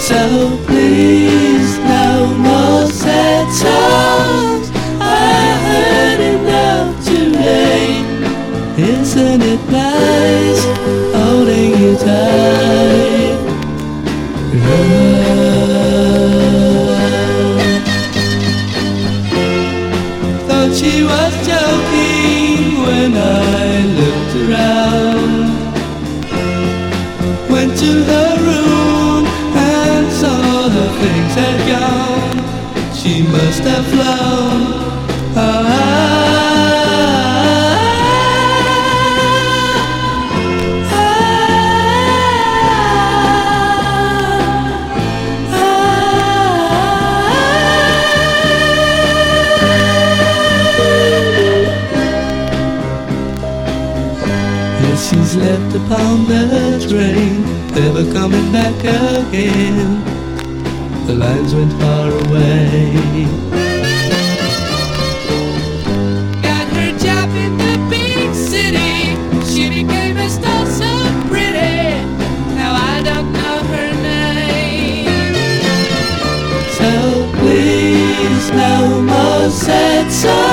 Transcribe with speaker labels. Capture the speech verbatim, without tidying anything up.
Speaker 1: So please, no more sad songs. I heard enough today. Isn't it nice holding you tight? Love. Thought she was joking when I looked around. Went to her room and saw her things had gone. She must have flown. Ah, she's left upon the train, never coming back again. The lines went far away.
Speaker 2: Got her job in the big city. She became a star so pretty. Now I don't know her name.
Speaker 1: So please, no more sad songs.